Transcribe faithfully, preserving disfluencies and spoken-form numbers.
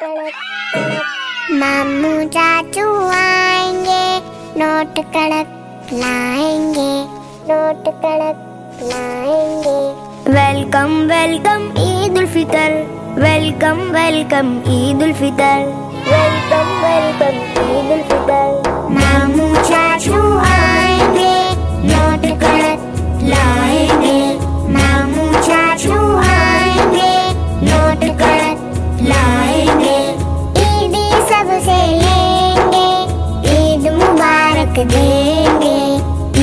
मामू चाचू आएंगे, नोट कड़क लाएंगे, नोट कड़क लाएंगे। Welcome welcome Eid ul Fitr, welcome welcome Eid ul Fitr, welcome welcome Eid ul Fitr.